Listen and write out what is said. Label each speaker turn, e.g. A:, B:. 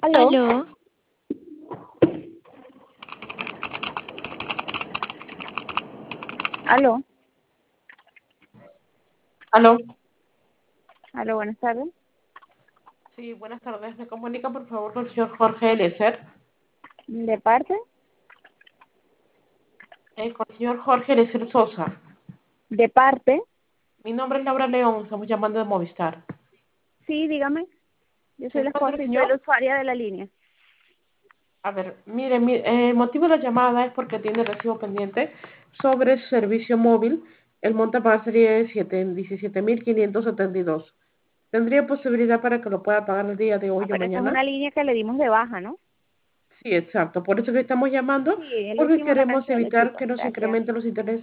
A: Aló,
B: Aló,
A: aló,
C: Aló.
A: aló, buenas tardes.
C: Sí, buenas tardes. ¿Me comunica por favor con el señor Jorge Eliezer?
A: ¿De parte?
C: Con el señor Jorge Eliezer Sosa.
A: ¿De parte?
C: Mi nombre es Laura León, estamos llamando de Movistar.
A: Sí, dígame. Yo
C: ¿Se
A: soy la
C: encuentra
A: esposa
C: el
A: y soy la
C: señor?
A: usuaria de la línea.
C: A ver, mire, el motivo de la llamada es porque tiene recibo pendiente sobre su servicio móvil. El monto a pagar sería de 17.572. ¿Tendría posibilidad para que lo pueda pagar el día de
A: Ah,
C: hoy o
A: pero esa es
C: mañana?
A: una línea que le dimos de baja, ¿no?
C: Sí, exacto. Por eso que estamos llamando,
A: Sí, es lo
C: porque
A: hicimos en la
C: queremos
A: casa de la
C: evitar
A: chica.
C: que nos
A: Gracias.
C: incrementen los intereses.